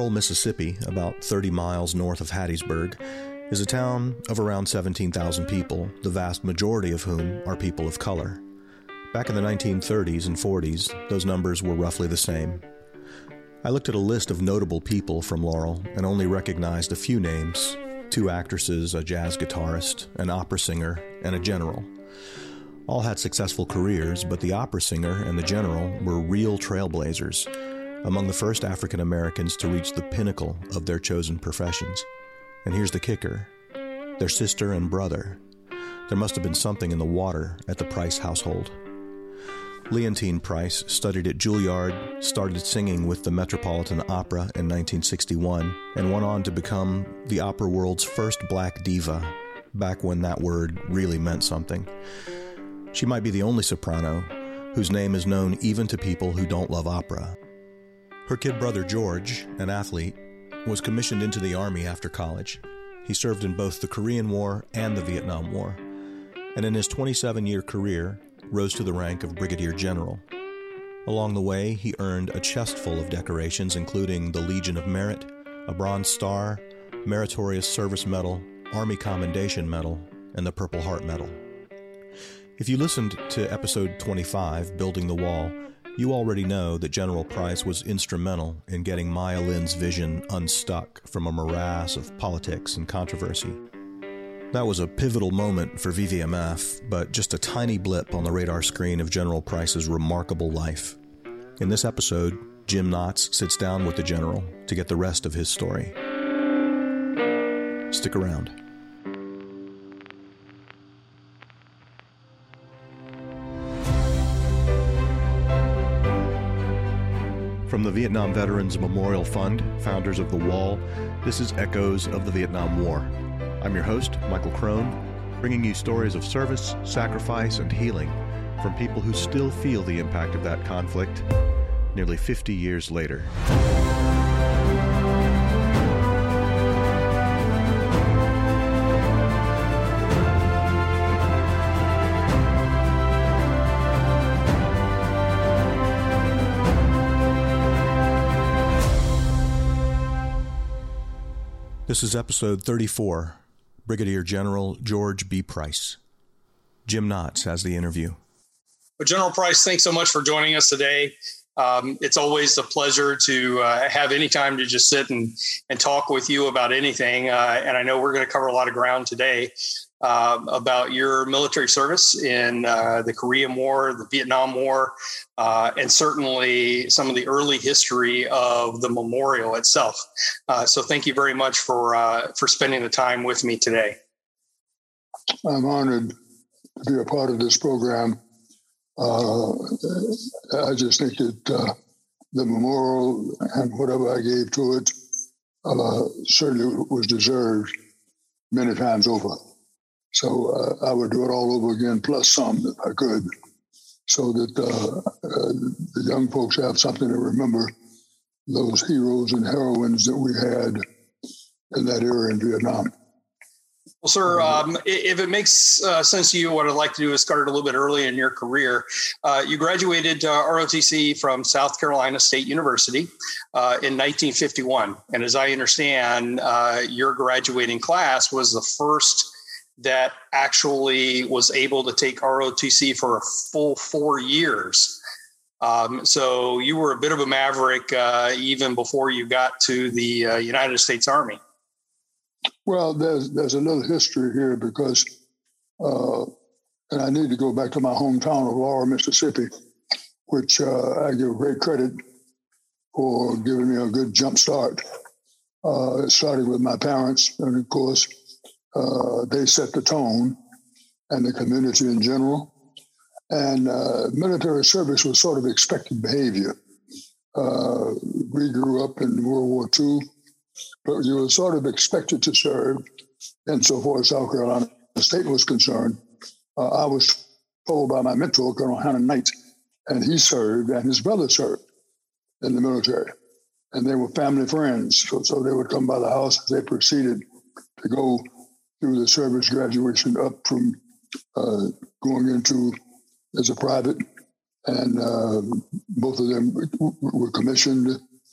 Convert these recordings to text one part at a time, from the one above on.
Laurel, Mississippi, about 30 miles north of Hattiesburg, is a town of around 17,000 people, the vast majority of whom are people of color. Back in the 1930s and 40s, those numbers were roughly the same. I looked at a list of notable people from Laurel and only recognized a few names: 2 actresses, a jazz guitarist, an opera singer, and a general. All had successful careers, but the opera singer and the general were real trailblazers, among the first African Americans to reach the pinnacle of their chosen professions. And here's the kicker: their sister and brother. There must have been something in the water at the Price household. Leontine Price studied at Juilliard, started singing with the Metropolitan Opera in 1961, and went on to become the opera world's first black diva, back when that word really meant something. She might be the only soprano whose name is known even to people who don't love opera. Her kid brother George, an athlete, was commissioned into the Army after college. He served in both the Korean War and the Vietnam War, and in his 27-year career, rose to the rank of Brigadier General. Along the way, he earned a chest full of decorations, including the Legion of Merit, a Bronze Star, Meritorious Service Medal, Army Commendation Medal, and the Purple Heart Medal. If you listened to episode 25, Building the Wall, you already know that General Price was instrumental in getting Maya Lin's vision unstuck from a morass of politics and controversy. That was a pivotal moment for VVMF, but just a tiny blip on the radar screen of General Price's remarkable life. In this episode, Jim Knotts sits down with the general to get the rest of his story. Stick around. From the Vietnam Veterans Memorial Fund, founders of The Wall, this is Echoes of the Vietnam War. I'm your host, Michael Crone, bringing you stories of service, sacrifice, and healing from people who still feel the impact of that conflict nearly 50 years later. This is episode 34. Brigadier General George B. Price. Jim Knotts has the interview. Well, General Price, thanks so much for joining us today. It's always a pleasure to have any time to just sit and talk with you about anything. And I know we're going to cover a lot of ground today about your military service in the Korean War, the Vietnam War, and certainly some of the early history of the memorial itself. So thank you very much for spending the time with me today. I'm honored to be a part of this program. I just think that the memorial and whatever I gave to it certainly was deserved many times over. So I would do it all over again, plus some if I could, so that the young folks have something to remember those heroes and heroines that we had in that era in Vietnam. Well, sir, if it makes sense to you, what I'd like to do is start a little bit early in your career. You graduated ROTC from South Carolina State University in 1951. And as I understand, your graduating class was the first that actually was able to take ROTC for a full 4 years. So you were a bit of a maverick even before you got to the United States Army. Well, there's a little history here because, and I need to go back to my hometown of Laurel, Mississippi, which I give great credit for giving me a good jump start. Starting with my parents, and of course, they set the tone and the community in general. And military service was sort of expected behavior. We grew up in World War II, but you were sort of expected to serve. And so far as South Carolina State was concerned, I was told by my mentor, Colonel Hannah Knight, and he served and his brother served in the military. And they were family friends. So they would come by the house as they proceeded to go through the service graduation up from going into as a private. And both of them were commissioned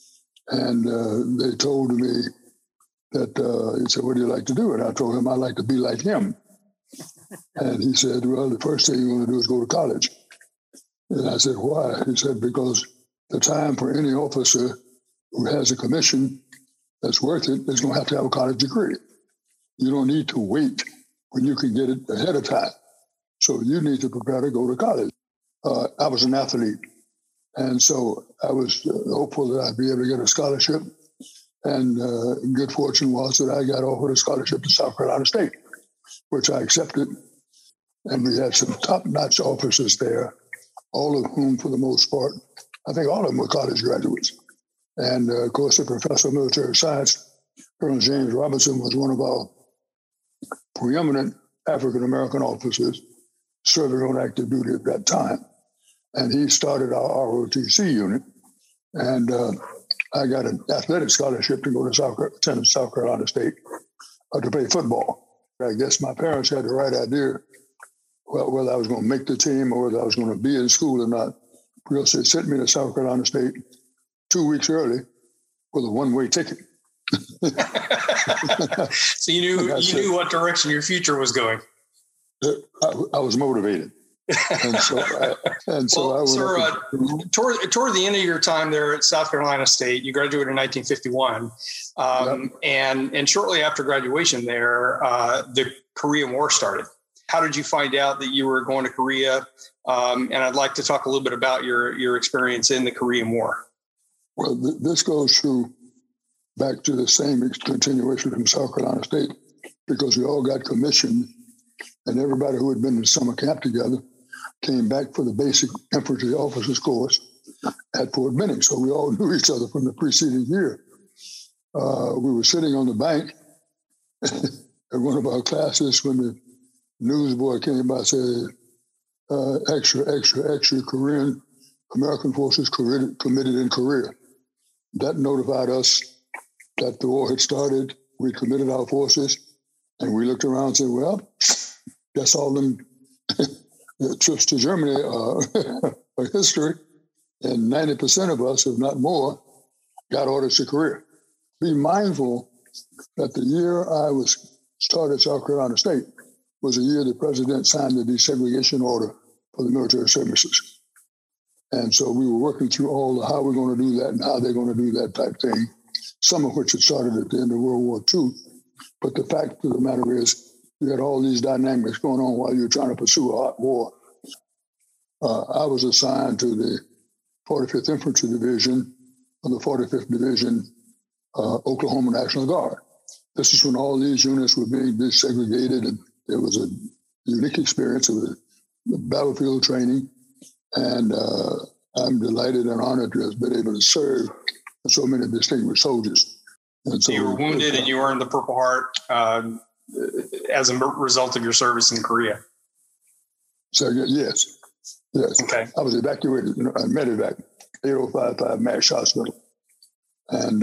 And they told me that, he said, what do you like to do? And I told him, I like to be like him. And he said, well, the first thing you want to do is go to college. And I said, why? He said, because the time for any officer who has a commission that's worth it is going to have a college degree. You don't need to wait when you can get it ahead of time. So you need to prepare to go to college. I was an athlete, and so I was hopeful that I'd be able to get a scholarship. And good fortune was that I got offered a scholarship to South Carolina State, which I accepted. And we had some top-notch officers there, all of whom, for the most part, I think all of them were college graduates. And, of course, the professor of military science, Colonel James Robinson, was one of our preeminent African-American officers serving on active duty at that time. And he started our ROTC unit. And I got an athletic scholarship to go to South Carolina State to play football. I guess my parents had the right idea whether I was going to make the team or whether I was going to be in school or not, because they sent me to South Carolina State 2 weeks early with a one-way ticket. So you knew what direction your future was going. I was motivated. And so I went sir, toward the end of your time there at South Carolina State, you graduated in 1951. Yep. And shortly after graduation there, the Korean War started. How did you find out that you were going to Korea? And I'd like to talk a little bit about your experience in the Korean War. Well, this goes back to the same continuation from South Carolina State, because we all got commissioned, and everybody who had been in summer camp together came back for the basic infantry officers course at Fort Benning. So we all knew each other from the preceding year. We were sitting on the bank at one of our classes when the newsboy came by and said, extra, Korean American forces committed in Korea. That notified us that the war had started. We committed our forces, and we looked around and said, well, that's all them trips to Germany are history. And 90% of us, if not more, got orders to Korea. Be mindful that the year I started South Carolina State was the year the president signed the desegregation order for the military services. And so we were working through all the how we're going to do that and how they're going to do that type thing, some of which had started at the end of World War II. But the fact of the matter is, you had all these dynamics going on while you were trying to pursue a hot war. I was assigned to the 45th Infantry Division of the 45th Division, Oklahoma National Guard. This is when all these units were being desegregated, and it was a unique experience of the battlefield training. And I'm delighted and honored to have been able to serve so many distinguished soldiers. And so you were wounded and you earned the Purple Heart as a result of your service in Korea. So yes. Okay. I was evacuated, medevac, 8055 MASH Hospital, and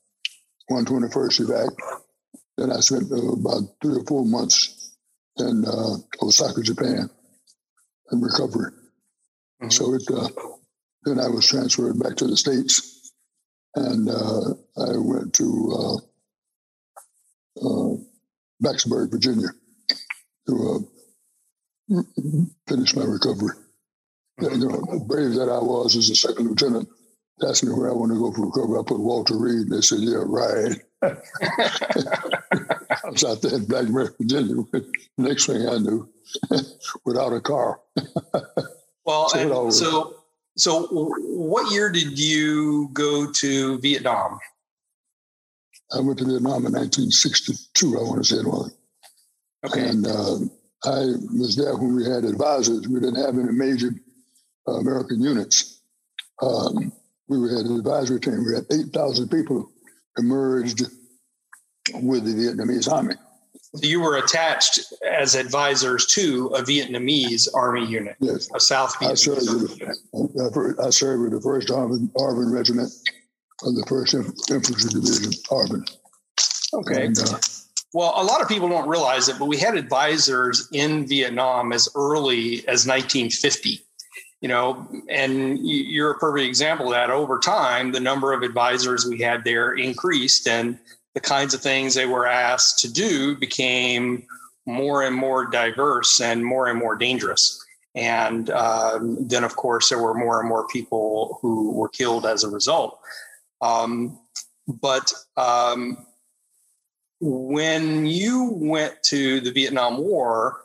121st evac. Then I spent about 3 or 4 months in Osaka, Japan, in recovery. Mm-hmm. So then I was transferred back to the States, and I went to Blacksburg, Virginia, to finish my recovery. Mm-hmm. Brave that I was as a second lieutenant, asked me where I want to go for recovery. I put Walter Reed, and they said, yeah, right. I was out there in Blacksburg, Virginia. Next thing I knew, without a car. Well, so what year did you go to Vietnam? I went to Vietnam in 1962, I want to say it was. Okay. And I was there when we had advisors. We didn't have any major American units. We had an advisory team. We had 8,000 people emerged with the Vietnamese army. So you were attached as advisors to a Vietnamese army unit, yes. A South Vietnamese unit. I served with the 1st ARVN Regiment of the 1st Infantry Division, ARVN. Okay. And, well, a lot of people don't realize it, but we had advisors in Vietnam as early as 1950. And you're a perfect example of that. Over time, the number of advisors we had there increased, and the kinds of things they were asked to do became more and more diverse and more dangerous. And then, of course, there were more and more people who were killed as a result. But when you went to the Vietnam War,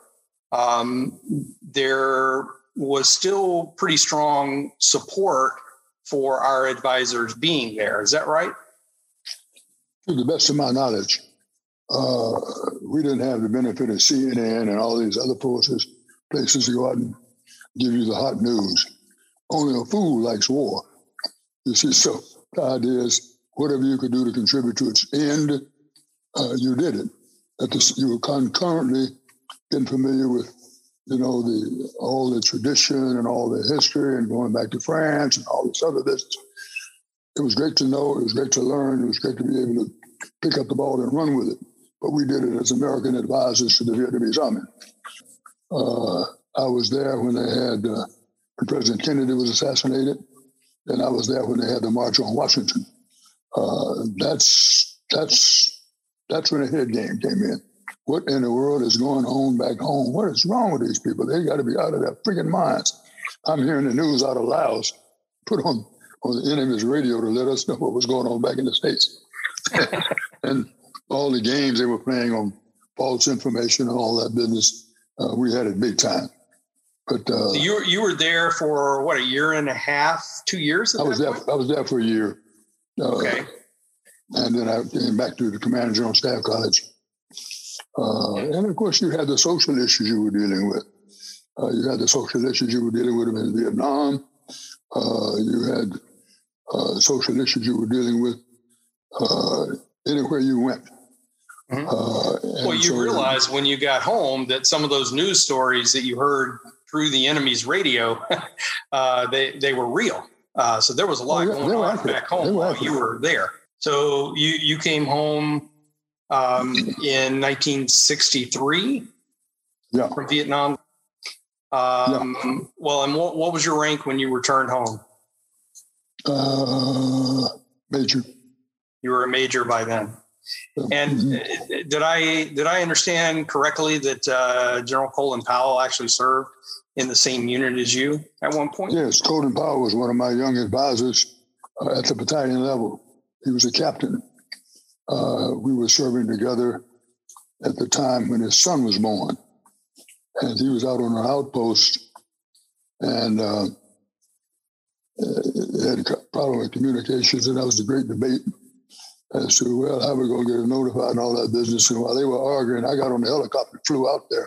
there was still pretty strong support for our advisors being there. Is that right? To the best of my knowledge, we didn't have the benefit of CNN and all these other places to go out and give you the hot news. Only a fool likes war. You see, so the idea is whatever you could do to contribute to its end, you did it. You were concurrently getting familiar with, all the tradition and all the history and going back to France and all this other business. It was great to know. It was great to learn. It was great to be able to pick up the ball and run with it. But we did it as American advisors to the Vietnamese army. I was there when they had when President Kennedy was assassinated, and I was there when they had the March on Washington. That's when the head game came in. What in the world is going on back home? What is wrong with these people? They got to be out of their freaking minds. I'm hearing the news out of Laos, put on the enemy's radio to let us know what was going on back in the States. And all the games they were playing on false information and all that business, we had it big time. But you were there for what, a year and a half, 2 years? I was there for a year. Okay. And then I came back to the Command and General Staff College. And of course, you had the social issues you were dealing with. You had the social issues you were dealing with in Vietnam. You had social issues you were dealing with anywhere you went. Mm-hmm. Well, you realized when you got home that some of those news stories that you heard through the enemy's radio, they were real. So there was a lot going on back home while you were there. So you came home in 1963 from Vietnam. Well, and what was your rank when you returned home? Major. You were a major by then. And did I understand correctly that General Colin Powell actually served in the same unit as you at one point? Yes, Colin Powell was one of my young advisors at the battalion level. He was a captain. We were serving together at the time when his son was born. And he was out on an outpost and had a problem with communications, and that was the great debate as to, well, how we're going to get it notified and all that business. And while they were arguing, I got on the helicopter, flew out there.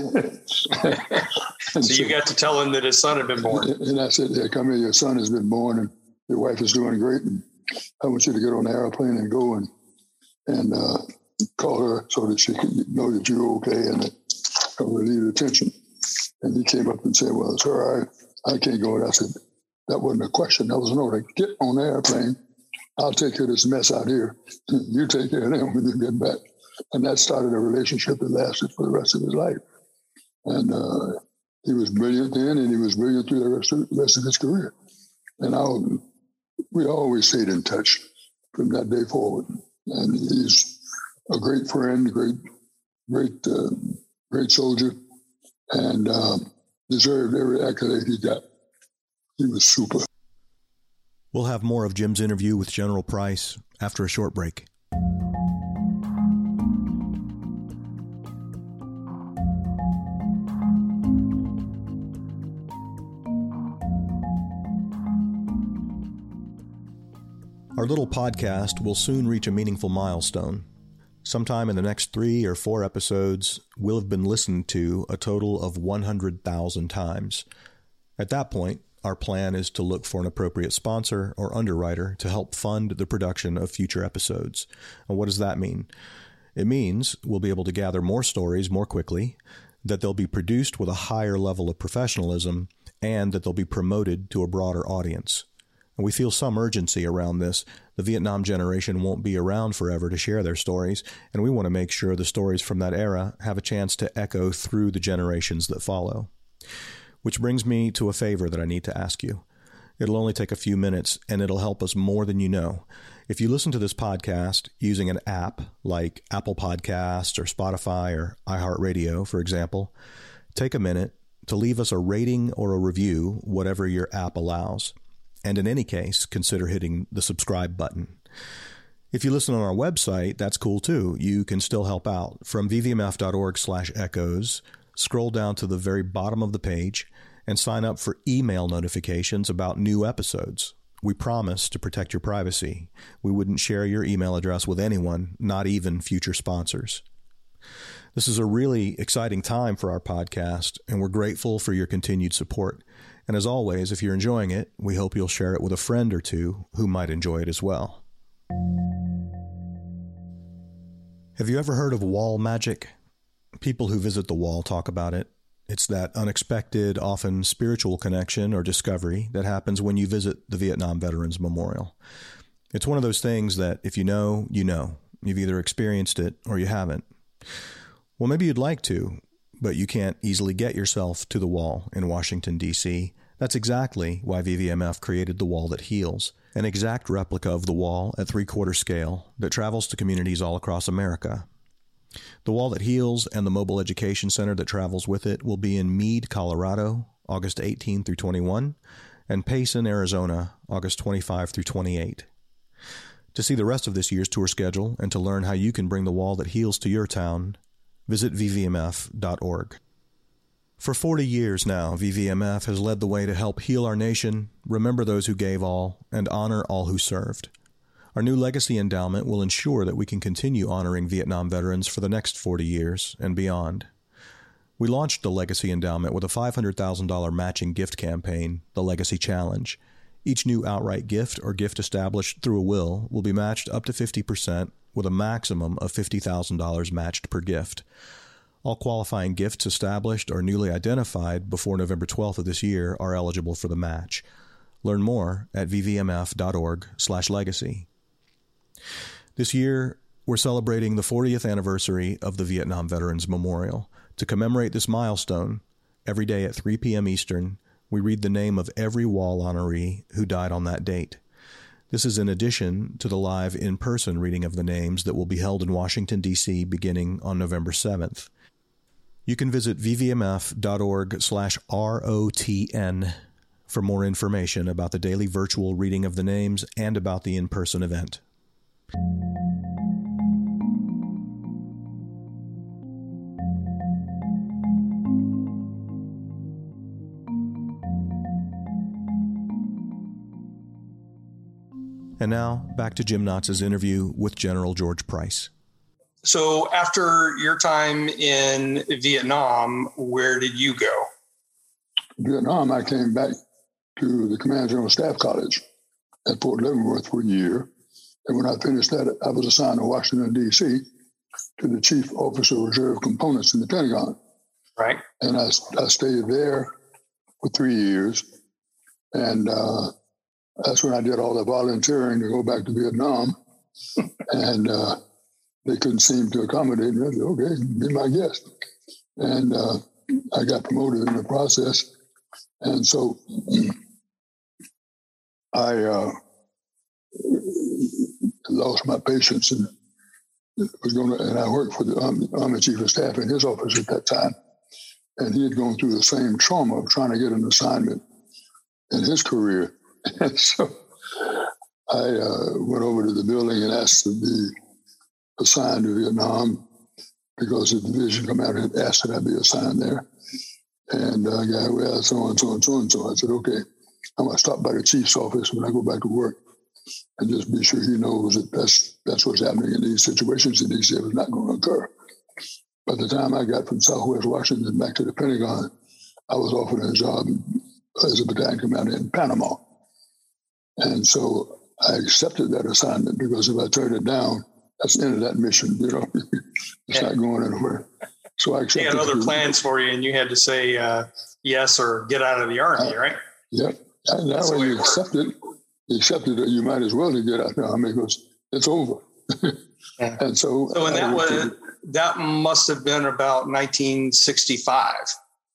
So you got to tell him that his son had been born. And I said, yeah, come here, your son has been born, and your wife is doing great, and I want you to get on the airplane and go and call her so that she can know that you're okay and that relieve the tension. And he came up and said, well, sir, I can't go. And I said, that wasn't a question. That was an order. Get on the airplane. I'll take care of this mess out here. You take care of them when you get back. And that started a relationship that lasted for the rest of his life. And he was brilliant then, and he was brilliant through the rest of his career. And we always stayed in touch from that day forward. And he's a great friend, great soldier, and deserved every accolade he got. He was super. We'll have more of Jim's interview with General Price after a short break. Our little podcast will soon reach a meaningful milestone. Sometime in the next 3 or 4 episodes, we'll have been listened to a total of 100,000 times. At that point, our plan is to look for an appropriate sponsor or underwriter to help fund the production of future episodes. And what does that mean? It means we'll be able to gather more stories more quickly, that they'll be produced with a higher level of professionalism, and that they'll be promoted to a broader audience. And we feel some urgency around this. The Vietnam generation won't be around forever to share their stories, and we want to make sure the stories from that era have a chance to echo through the generations that follow. Which brings me to a favor that I need to ask you. It'll only take a few minutes, and it'll help us more than you know. If you listen to this podcast using an app like Apple Podcasts or Spotify or iHeartRadio, for example, take a minute to leave us a rating or a review, whatever your app allows. And in any case, consider hitting the subscribe button. If you listen on our website, that's cool too. You can still help out. From vvmf.org/echoes, scroll down to the very bottom of the page and sign up for email notifications about new episodes. We promise to protect your privacy. We wouldn't share your email address with anyone, not even future sponsors. This is a really exciting time for our podcast, and we're grateful for your continued support. And as always, if you're enjoying it, we hope you'll share it with a friend or two who might enjoy it as well. Have you ever heard of wall magic? People who visit the wall talk about it. It's that unexpected, often spiritual connection or discovery that happens when you visit the Vietnam Veterans Memorial. It's one of those things that if you know, you know. You've either experienced it or you haven't. Well, maybe you'd like to, but you can't easily get yourself to the wall in Washington, D.C. That's exactly why VVMF created the Wall That Heals, an exact replica of the wall at 3/4 scale that travels to communities all across America. The Wall That Heals and the mobile education center that travels with it will be in Meade, Colorado, August 18 through 21, and Payson, Arizona, August 25 through 28. To see the rest of this year's tour schedule and to learn how you can bring the Wall That Heals to your town, visit vvmf.org. For 40 years now, VVMF has led the way to help heal our nation, remember those who gave all, and honor all who served. Our new legacy endowment will ensure that we can continue honoring Vietnam veterans for the next 40 years and beyond. We launched the Legacy Endowment with a $500,000 matching gift campaign, the Legacy Challenge. Each new outright gift or gift established through a will be matched up to 50% with a maximum of $50,000 matched per gift. All qualifying gifts established or newly identified before November 12th of this year are eligible for the match. Learn more at vvmf.org/legacy. This year, we're celebrating the 40th anniversary of the Vietnam Veterans Memorial. To commemorate this milestone, every day at 3 p.m. Eastern, we read the name of every wall honoree who died on that date. This is in addition to the live in-person reading of the names that will be held in Washington, D.C. beginning on November 7th. You can visit vvmf.org/ROTN for more information about the daily virtual reading of the names and about the in-person event. And now, back to Jim Knotz's interview with General George Price. So after your time in Vietnam, where did you go? Vietnam, I came back to the Command General Staff College at Fort Leavenworth for a year. And when I finished that, I was assigned to Washington, D.C. to the Chief Officer of Reserve Components in the Pentagon. Right. And I stayed there for 3 years. And that's when I did all the volunteering to go back to Vietnam. And they couldn't seem to accommodate me. I said, okay, be my guest. And I got promoted in the process. And so I lost my patience and I worked for the Army Chief of Staff in his office at that time. And he had gone through the same trauma of trying to get an assignment in his career. And so I went over to the building and asked to be assigned to Vietnam because the division commander had asked that I be assigned there. And the guy, well, so and so and so and so. I said, okay, I'm going to stop by the chief's office when I go back to work and just be sure he knows that that's what's happening in these situations. And he said it was not going to occur. By the time I got from Southwest Washington back to the Pentagon, I was offered a job as a battalion commander in Panama. And so I accepted that assignment because if I turned it down, that's the end of that mission. You know, it's not going anywhere. So I accepted. He had other plans for you, and you had to say yes or get out of the Army, right? Yep. And that way you accepted that you might as well get out of the Army because it's over. Yeah. And so that must have been about 1965.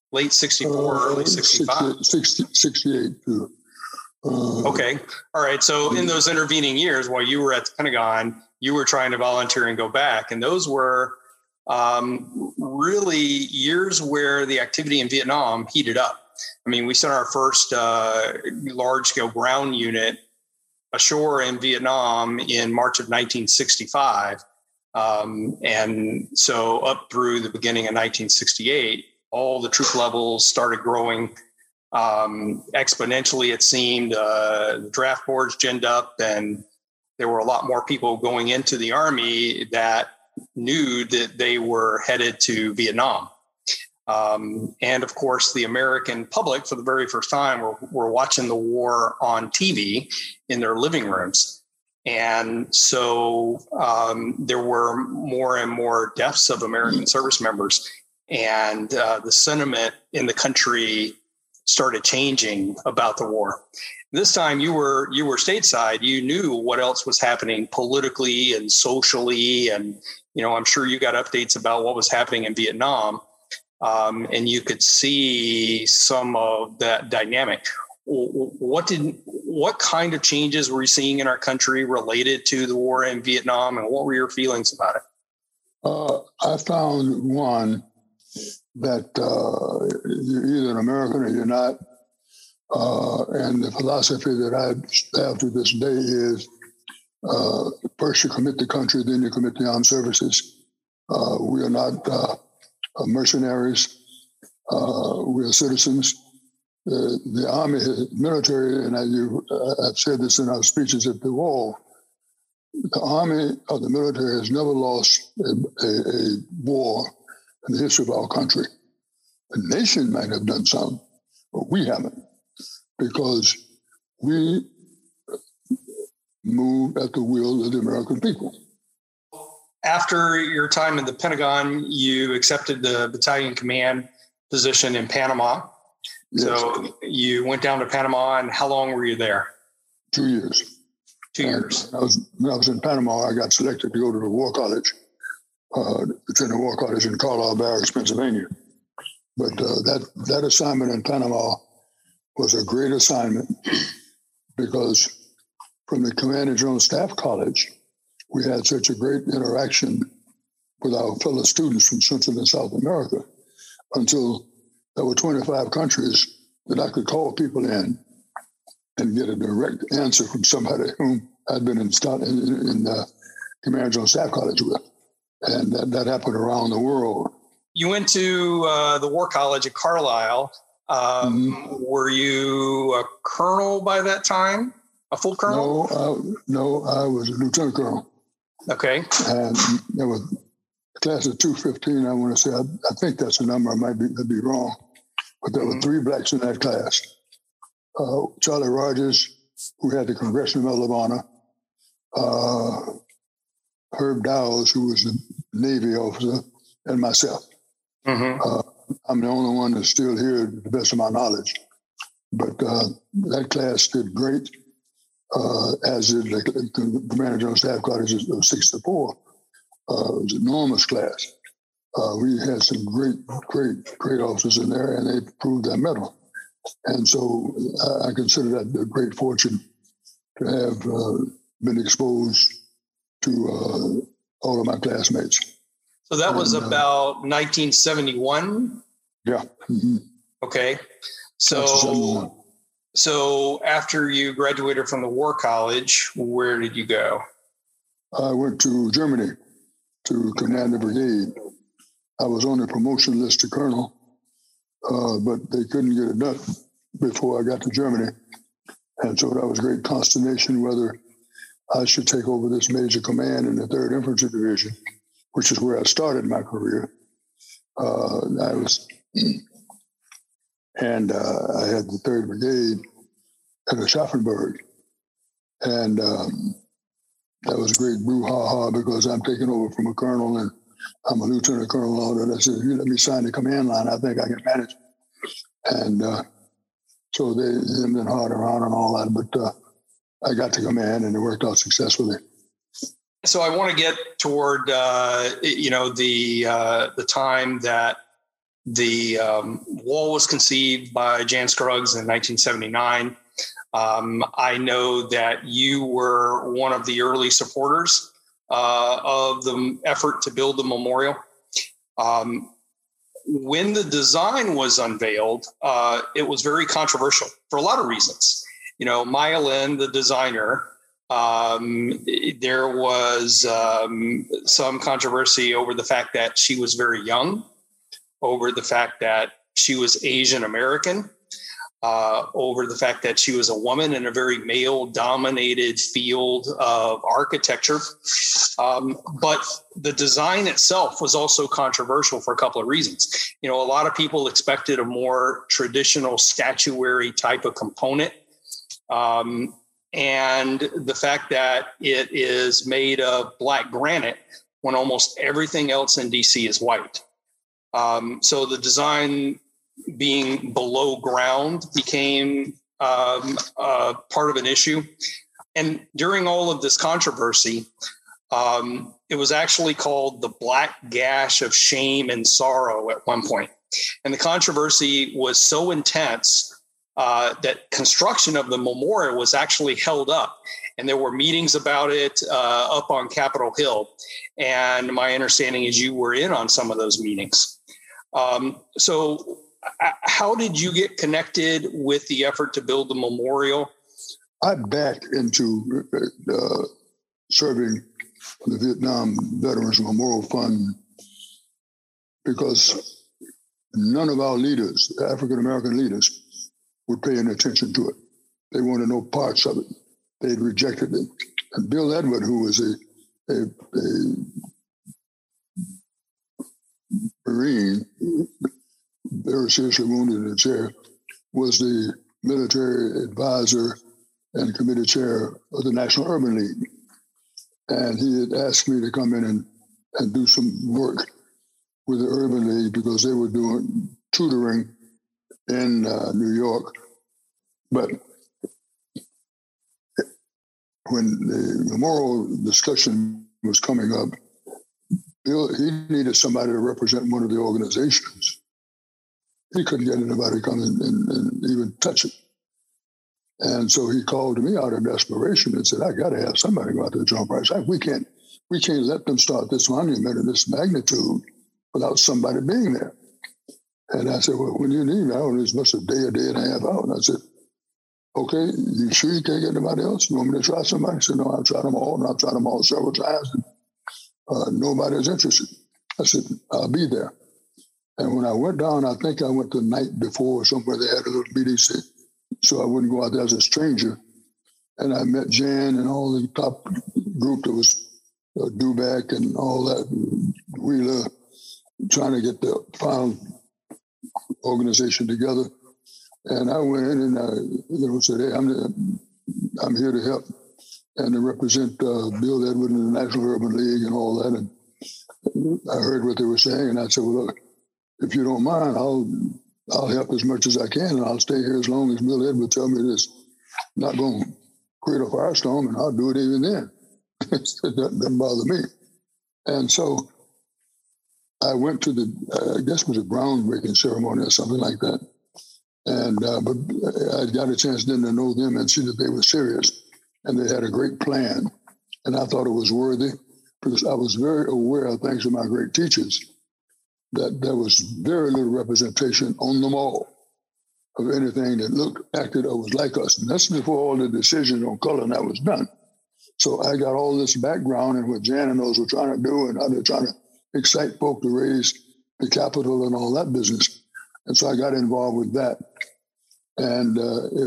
late 64, early 65? 68. Okay. All right. So in those intervening years, while you were at the Pentagon, you were trying to volunteer and go back. And those were really years where the activity in Vietnam heated up. I mean, we sent our first large-scale ground unit ashore in Vietnam in March of 1965. And so up through the beginning of 1968, all the troop levels started growing exponentially, it seemed. The draft boards ginned up, and there were a lot more people going into the Army that knew that they were headed to Vietnam. And of course, the American public, for the very first time, were watching the war on TV in their living rooms. And so there were more and more deaths of American service members. And the sentiment in the country started changing about the war. This time you were stateside. You knew what else was happening politically and socially. And, I'm sure you got updates about what was happening in Vietnam. And you could see some of that dynamic. What kind of changes were you seeing in our country related to the war in Vietnam, and what were your feelings about it? I found one that you're either an American or you're not. And the philosophy that I have to this day is first you commit the country, then you commit the armed services. We are not mercenaries. We are citizens. The Army, military, and I've said this in our speeches at the wall, the Army or the military has never lost a war in the history of our country. The nation might have done some, but we haven't, because we move at the will of the American people. After your time in the Pentagon, you accepted the battalion command position in Panama. Yes. So you went down to Panama, and how long were you there? 2 years. 2 years. When I was in Panama, I got selected to go to the War College, attend the War College in Carlisle Barracks, Pennsylvania. But that assignment in Panama was a great assignment because from the Command and General Staff College, we had such a great interaction with our fellow students from Central and South America until there were 25 countries that I could call people in and get a direct answer from somebody whom I'd been in the Command and General Staff College with. And that happened around the world. You went to the War College at Carlisle. Were you a colonel by that time? A full colonel? No, I was a lieutenant colonel. Okay. And there was a class of 215, I want to say. I think that's the number. I'd be wrong. But there were 3 blacks in that class. Charlie Rogers, who had the Congressional Medal of Honor, Herb Dowles, who was a Navy officer, and myself. I'm the only one that's still here, to the best of my knowledge. But that class did great, as did the Command and General Staff College of 64. It was an enormous class. We had some great officers in there, and they proved their mettle. And so I consider that a great fortune to have been exposed to all of my classmates. So that was about 1971? Yeah. Okay. So after you graduated from the War College, where did you go? I went to Germany to command the brigade. I was on the promotion list to colonel, but they couldn't get it done before I got to Germany. And so that was great consternation whether I should take over this major command in the 3rd Infantry Division, which is where I started my career. I had the 3rd Brigade at Aschaffenburg. And that was a great brouhaha because I'm taking over from a colonel and I'm a lieutenant colonel. And I said, you let me sign the command line. I think I can manage. And so they went hard around and all that. But I got to command and it worked out successfully. So I want to get toward, the time that The wall was conceived by Jan Scruggs in 1979. I know that you were one of the early supporters of the effort to build the memorial. When the design was unveiled, it was very controversial for a lot of reasons. Maya Lin, the designer, there was some controversy over the fact that she was very young, over the fact that she was Asian American, over the fact that she was a woman in a very male-dominated field of architecture. But the design itself was also controversial for a couple of reasons. A lot of people expected a more traditional statuary type of component. And the fact that it is made of black granite when almost everything else in DC is white. So the design being below ground became part of an issue. And during all of this controversy, it was actually called the Black Gash of Shame and Sorrow at one point. And the controversy was so intense that construction of the memorial was actually held up. And there were meetings about it up on Capitol Hill. And my understanding is you were in on some of those meetings. So how did you get connected with the effort to build the memorial? I backed into serving the Vietnam Veterans Memorial Fund because none of our leaders, African-American leaders, were paying attention to it. They wanted no parts of it. They'd rejected it. And Bill Edward, who was a Marine, very seriously wounded in a chair, was the military advisor and committee chair of the National Urban League. And he had asked me to come in and do some work with the Urban League because they were doing tutoring in New York. But when the memorial discussion was coming up, he needed somebody to represent one of the organizations. He couldn't get anybody to come in and even touch it. And so he called me out of desperation and said, I got to have somebody go out there, John Price. We can't let them start this monument of this magnitude without somebody being there. And I said, well, when you need me, I was just a day and a half out. And I said, okay, you sure you can't get anybody else? You want me to try somebody? He said, no, I've tried them all, and I've tried them all several times, and nobody's interested. I said, I'll be there. And when I went down, I think I went the night before or somewhere, they had a little meeting, so I wouldn't go out there as a stranger. And I met Jan and all the top group that was Duback and all that, Wheeler, trying to get the final organization together. And I went in and said, hey, I'm here to help and to represent Bill Edward in the National Urban League and all that. And I heard what they were saying, and I said, well, look, if you don't mind, I'll help as much as I can, and I'll stay here as long as Bill Edward tell me this. Not going to create a firestorm, and I'll do it even then. It doesn't bother me. And so I went to I guess it was a groundbreaking ceremony or something like that. And but I got a chance then to know them and see that they were serious, and they had a great plan. And I thought it was worthy because I was very aware, thanks to my great teachers, that there was very little representation on the mall of anything that looked, acted, or was like us. And that's before all the decisions on color that was done. So I got all this background and what Jan and those were trying to do, and how they're trying to excite folk to raise the capital and all that business. And so I got involved with that. And,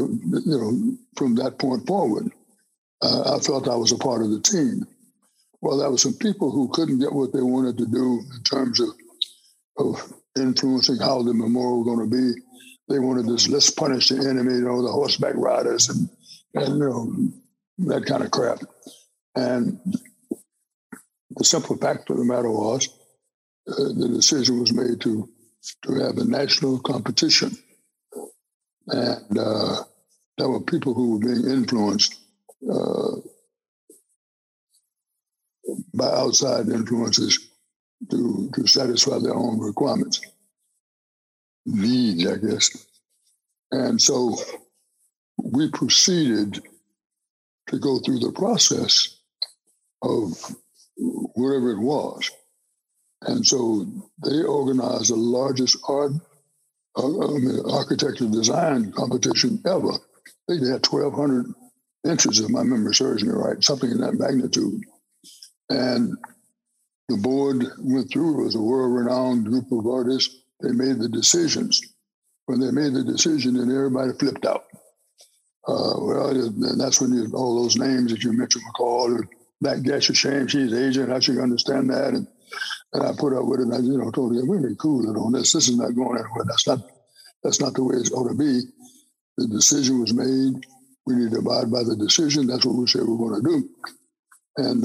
from that point forward, I felt I was a part of the team. Well, there were some people who couldn't get what they wanted to do in terms of influencing how the memorial was going to be. They wanted this, let's punish the enemy, the horseback riders and that kind of crap. And the simple fact of the matter was, the decision was made to have a national competition. And there were people who were being influenced by outside influences to satisfy their own requirements. needs, I guess. And so we proceeded to go through the process of whatever it was. And so they organized the largest architectural design competition ever. I think they had 1,200 entries, if my memory serves me right, something in that magnitude. And the board went through. It was a world-renowned group of artists. They made the decisions. When they made the decision, then everybody flipped out. And that's when all those names that you mentioned were called. Black Gash of Shame, she's Asian, how she understand that? And I put up with it, and I told her, we're really cooling on this. This is not going anywhere. That's not the way it ought to be. The decision was made. We need to abide by the decision. That's what we said we're going to do. And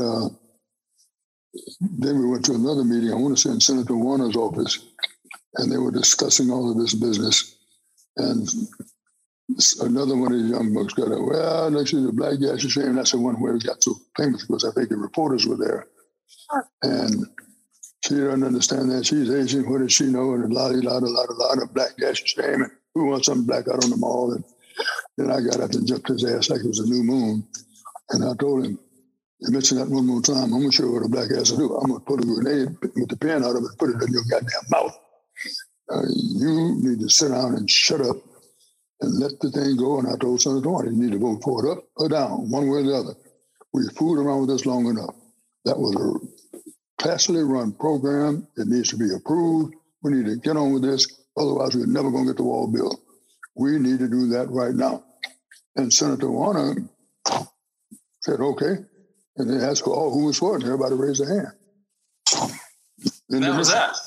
then we went to another meeting, I want to say in Senator Warner's office, and they were discussing all of this business. And another one of the young bucks got up, well, next to the Black Gash of Shame. That's the one where it got so famous because I think the reporters were there. And she doesn't understand that. She's Asian. What does she know? And a lot of Black Gash of Shame. And who wants something black out on the mall? And then I got up and jumped his ass like it was a new moon. And I told him, you mention that one more time, I'm going to show you what a black ass will do. I'm going to put a grenade with the pen out of it and put it in your goddamn mouth. You need to sit down and shut up and let the thing go. And I told Senator Warner, you need to vote for it up or down, one way or the other. We fooled around with this long enough. That was a classically run program. It needs to be approved. We need to get on with this. Otherwise, we're never going to get the wall built. We need to do that right now. And Senator Warner said, okay. And they asked who was for it, and everybody raised their hand. And that was that.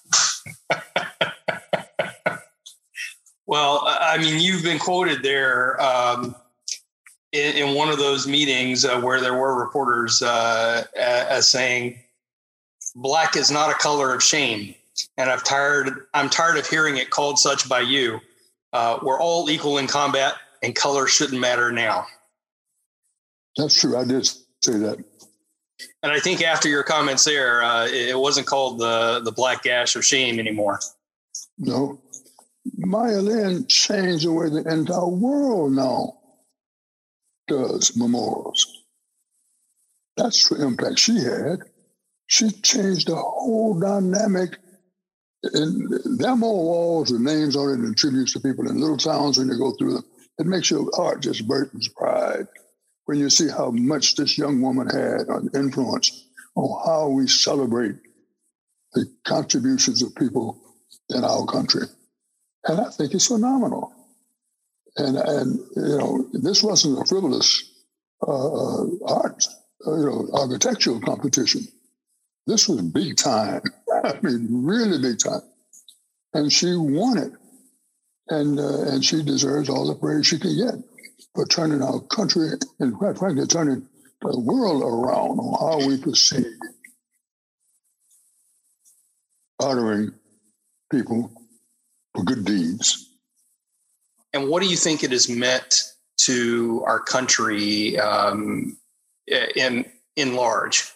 Well, I mean, you've been quoted there in one of those meetings where there were reporters as saying, "Black is not a color of shame," and I'm tired of hearing it called such by you. We're all equal in combat, and color shouldn't matter now. That's true. I did say that. And I think after your comments there, it wasn't called the Black Gash of Shame anymore. No. Maya Lin changed the way the entire world now does memorials. That's the impact she had. She changed the whole dynamic. And there are more walls with names on it and tributes to people in little towns when you go through them. It makes your heart just burst with pride when you see how much this young woman had an influence on how we celebrate the contributions of people in our country. And I think it's phenomenal. And this wasn't a frivolous architectural competition. This was big time. I mean, really big time. And she won it. And she deserves all the praise she can get for turning our country and, quite frankly, turning the world around on how we proceed, honoring people for good deeds. And what do you think it has meant to our country in large?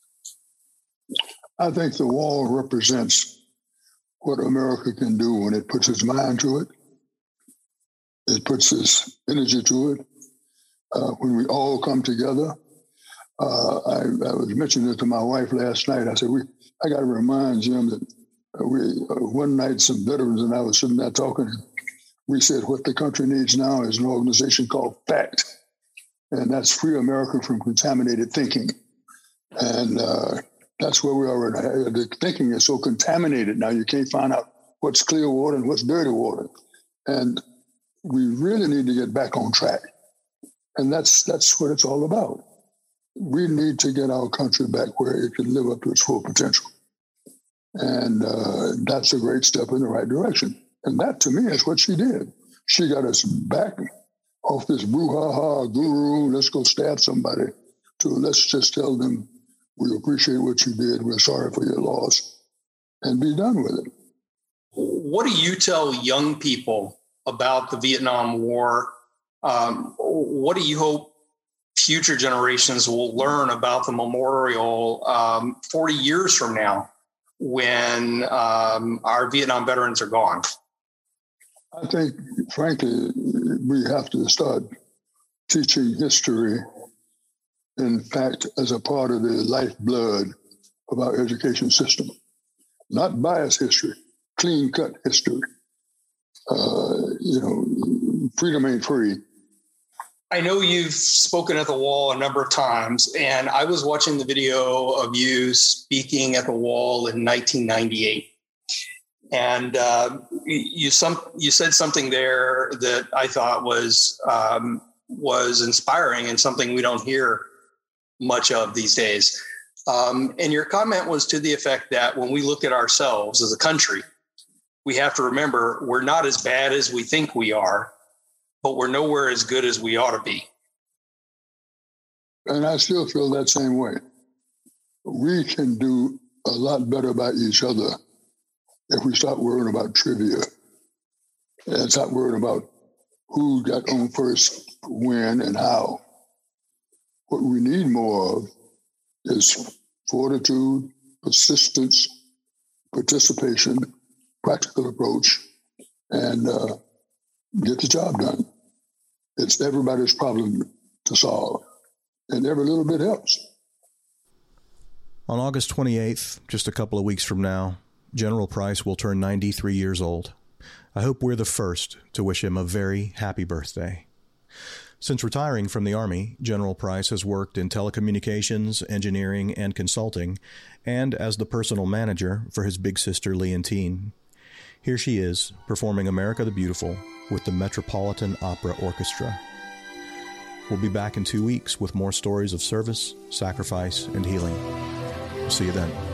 I think the wall represents what America can do when it puts its mind to it. It puts its energy to it. When we all come together. I was mentioning it to my wife last night. I said, I got to remind Jim that one night some veterans and I was sitting there talking. We said what the country needs now is an organization called FACT, and that's Free America from Contaminated Thinking. And that's where we are. The thinking is so contaminated now, you can't find out what's clear water and what's dirty water. And we really need to get back on track. And that's what it's all about. We need to get our country back where it can live up to its full potential. And that's a great step in the right direction. And that, to me, is what she did. She got us back off this brouhaha guru, let's go stab somebody, to let's just tell them we appreciate what you did, we're sorry for your loss, and be done with it. What do you tell young people about the Vietnam War? What do you hope future generations will learn about the memorial 40 years from now when our Vietnam veterans are gone? I think, frankly, we have to start teaching history, in fact, as a part of the lifeblood of our education system. Not biased history, clean-cut history. Freedom ain't free. I know you've spoken at the wall a number of times, and I was watching the video of you speaking at the wall in 1998. And you said something there that I thought was inspiring and something we don't hear much of these days. And your comment was to the effect that when we look at ourselves as a country, we have to remember we're not as bad as we think we are, but we're nowhere as good as we ought to be. And I still feel that same way. We can do a lot better by each other if we stop worrying about trivia and stop worrying about who got on first, when, and how. What we need more of is fortitude, persistence, participation, practical approach, and get the job done. It's everybody's problem to solve, and every little bit helps. On August 28th, just a couple of weeks from now, General Price will turn 93 years old. I hope we're the first to wish him a very happy birthday. Since retiring from the Army, General Price has worked in telecommunications, engineering, and consulting, and as the personal manager for his big sister Leontine. Here she is, performing America the Beautiful with the Metropolitan Opera Orchestra. We'll be back in 2 weeks with more stories of service, sacrifice, and healing. See you then.